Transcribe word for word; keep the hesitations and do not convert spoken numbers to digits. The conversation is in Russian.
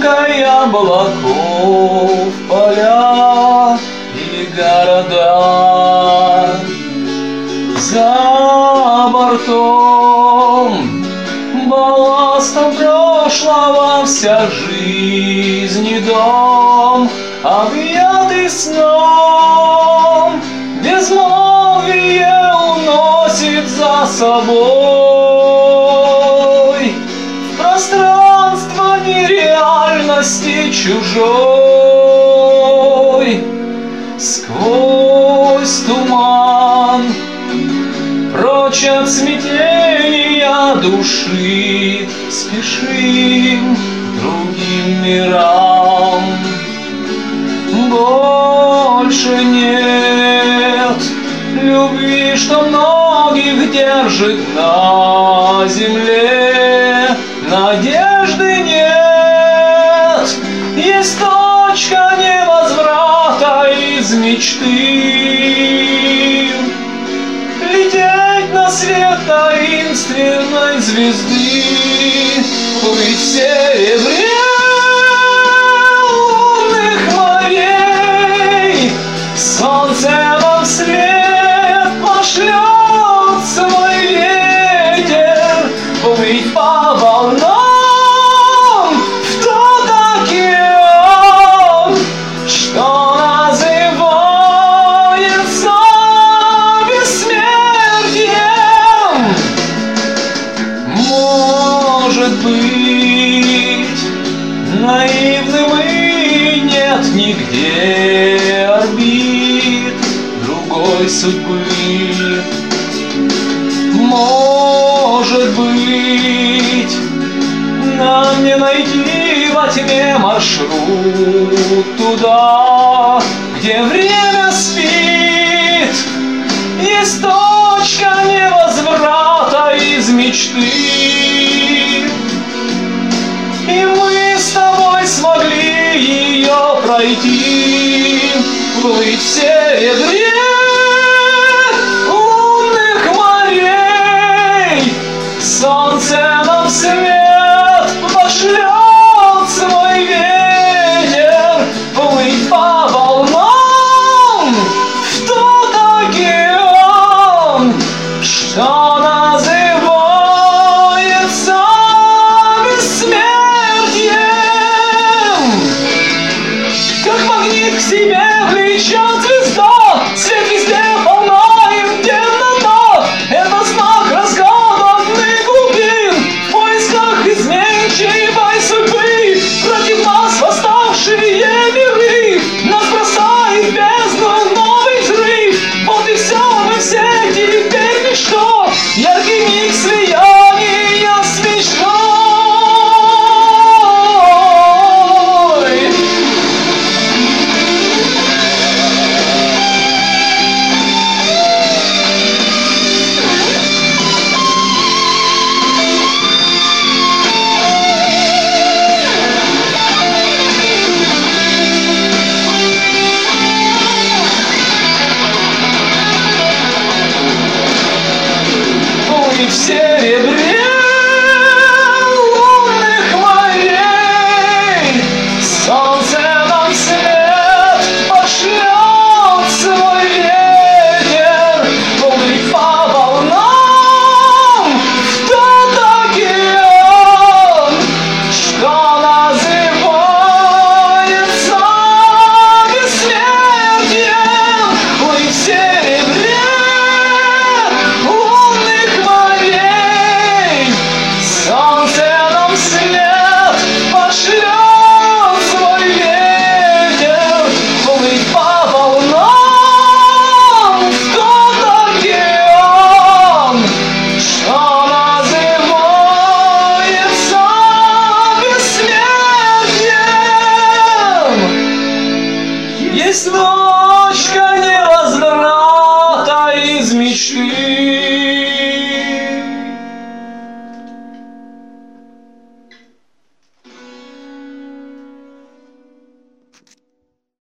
дымкой облаков поля и города. За бортом балластом прошлого вся жизнь и дом, объятый сном, безмолвие уносит за собой в пространство нереальности чужой. Сквозь туман, прочь от смятения души, спешим к другим мирам. Больше нет любви, что многих держит на земле. Надежды нет, есть точка невозврата из мечты. Лететь на свет таинственной звезды, плыть в серебре лунных морей. Солнце нам вслед пошлет свой ветер, плыть по волнам в тот океан, что называется бессмертием. Может быть, наивным и нет нигде орбит другой судьбы. Может быть, нам не найти во тьме маршрут туда, где время спит. Есть точка невозврата из мечты, и мы с тобой смогли ее пройти, плыть в серебре лунных морей. Солнце нам свет пошлет